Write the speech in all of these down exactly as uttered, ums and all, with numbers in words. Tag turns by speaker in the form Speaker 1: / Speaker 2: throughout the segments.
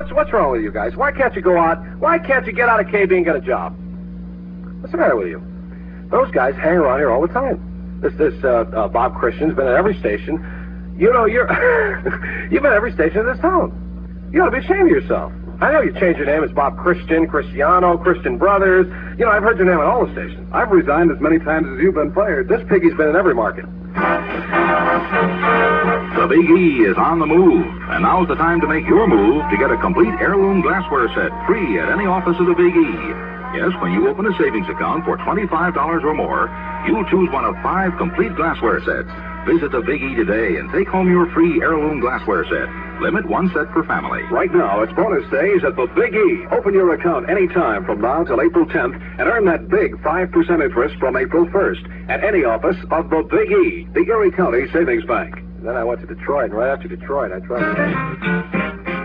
Speaker 1: What's, what's wrong with you guys? Why can't you go out? Why can't you get out of K B and get a job? What's the matter with you? Those guys hang around here all the time. This this uh, uh, Bob Christian's been at every station. You know, you're you've been at every station in this town. You ought to be ashamed of yourself. I know you changed your name as Bob Christian, Cristiano, Christian Brothers. You know, I've heard your name on all the stations.
Speaker 2: I've resigned as many times as you've been fired.
Speaker 1: This piggy's been in every market.
Speaker 3: The Big E is on the move, and now's the time to make your move to get a complete heirloom glassware set free at any office of the Big E. Yes, when you open a savings account for twenty-five dollars or more, you'll choose one of five complete glassware sets. Visit the Big E today and take home your free heirloom glassware set. Limit one set per family.
Speaker 2: Right now, it's bonus days at the Big E. Open your account anytime from now till April tenth and earn that big five percent interest from April first at any office of the Big E, the Erie County Savings Bank.
Speaker 1: Then I went to Detroit, and right after Detroit, I tried to...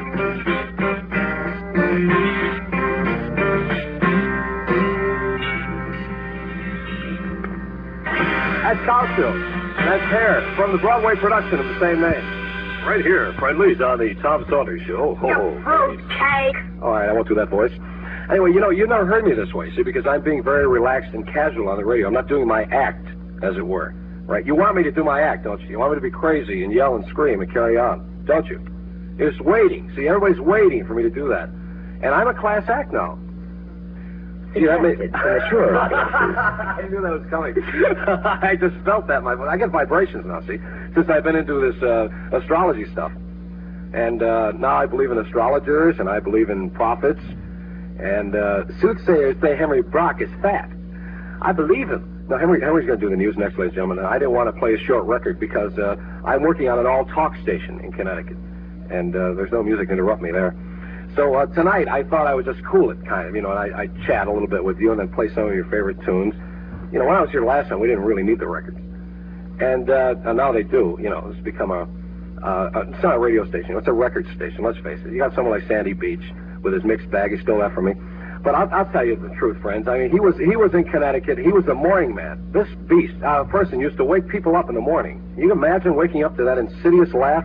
Speaker 1: That's Cowfield. That's Hair from the Broadway production of the same name.
Speaker 4: Right here, friendlies on the Tom Saunders Show. Ho, ho.
Speaker 5: Fruitcake.
Speaker 1: All right, I won't do that voice. Anyway, you know, you never heard me this way, see, because I'm being very relaxed and casual on the radio. I'm not doing my act, as it were. Right? You want me to do my act, don't you? You want me to be crazy and yell and scream and carry on, don't you? You're just waiting. See, everybody's waiting for me to do that. And I'm a class act now. See, that made... uh, sure. I knew that was coming. I just felt that. My, I get vibrations now, see, since I've been into this uh, astrology stuff. And uh, now I believe in astrologers, and I believe in prophets. And uh, soothsayers say Henry Brock is fat. I believe him. Now, Henry, Henry's going to do the news next, ladies and gentlemen. And I didn't want to play a short record because uh, I'm working on an all-talk station in Connecticut. And uh, there's no music to interrupt me there. So uh, tonight, I thought I would just cool it, kind of, you know, and I, I'd chat a little bit with you and then play some of your favorite tunes. You know, when I was here last time, we didn't really need the records. And, uh, and now they do, you know, it's become a, uh, a, it's not a radio station, it's a record station, let's face it. You got someone like Sandy Beach with his mixed bag, he stole that from me. But I'll, I'll tell you the truth, friends. I mean, he was he was in Connecticut. He was a morning man. This beast, uh, person used to wake people up in the morning. You can imagine waking up to that insidious laugh?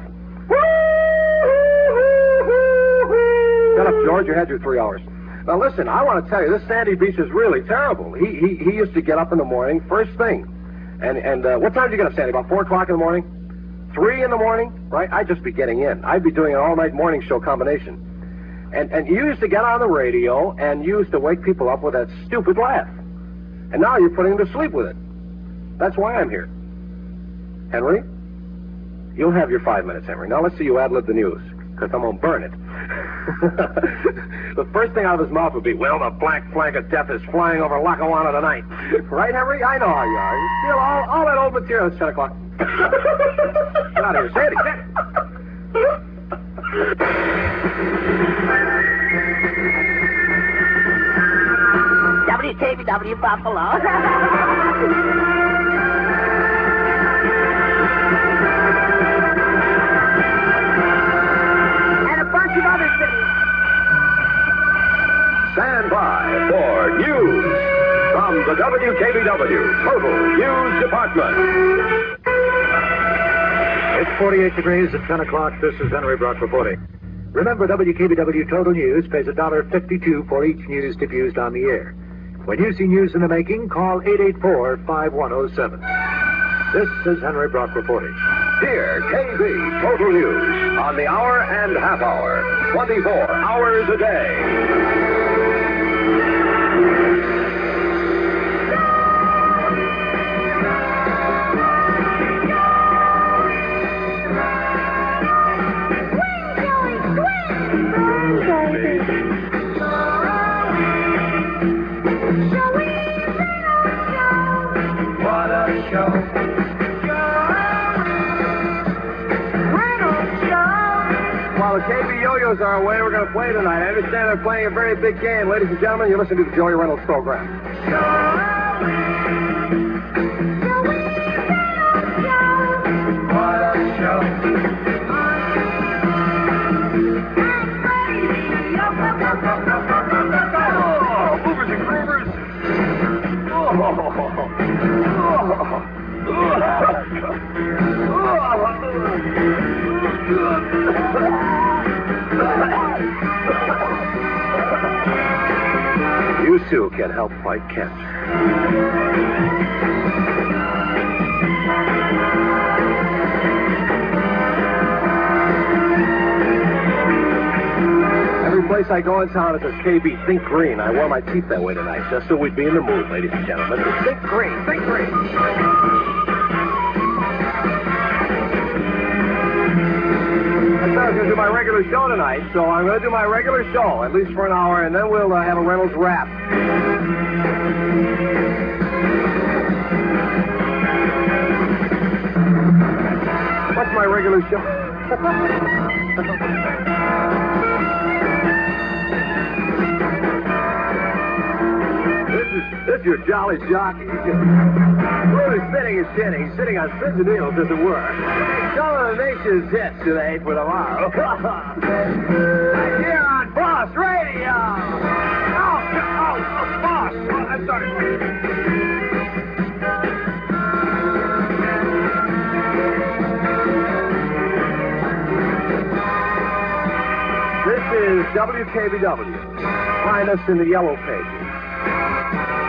Speaker 1: Shut up, George. You had your three hours. Now, listen, I want to tell you, this Sandy Beach is really terrible. He he, he used to get up in the morning, first thing. And, and uh, what time did you get up, Sandy? About four o'clock in the morning? three in the morning? Right? I'd just be getting in. I'd be doing an all-night morning show combination. And, and you used to get on the radio and you used to wake people up with that stupid laugh. And now you're putting them to sleep with it. That's why I'm here. Henry, you'll have your five minutes, Henry. Now let's see you ad-lib the news, because I'm going to burn it. The first thing out of his mouth would be, well, the black flag of death is flying over Lackawanna tonight. Right, Henry? I know how you are. You steal all, all that old material. It's ten o'clock. Get out of here. Say it again.
Speaker 5: W K B W Buffalo.
Speaker 4: Stand by for news from the W K B W Total News Department.
Speaker 6: It's forty-eight degrees at ten o'clock. This is Henry Brock reporting. Remember, W K B W Total News pays one dollar fifty-two for each news diffused on the air. When you see news in the making, call eight eight four, five one zero seven. This is Henry Brock reporting.
Speaker 4: Here, K B Total News on the hour and half hour, twenty-four hours a day.
Speaker 1: While the K B Yo-Yos are away, we're going to play tonight. I understand they're playing a very big game. Ladies and gentlemen, you're listening to the Joey Reynolds program. What a show. Oh, movers and groovers. Oh. Oh. Oh. too, can help fight cancer. Every place I go in town, it says K B, think green. I wore my teeth that way tonight, just so we'd be in the mood, ladies and gentlemen. Think green, think green. I said I was going to do my regular show tonight, so I'm going to do my regular show, at least for an hour, and then we'll uh, have a Reynolds rap. What's my regular show? This is, this is your jolly jockey. Where he's sitting is sitting. He's sitting on spins and needles, as it were. Some of the nation's hits today for tomorrow. Right here on Boss Radio. Oh, oh, oh, Boss. Oh, I'm sorry. This is W K B W. Find us in the Yellow Pages.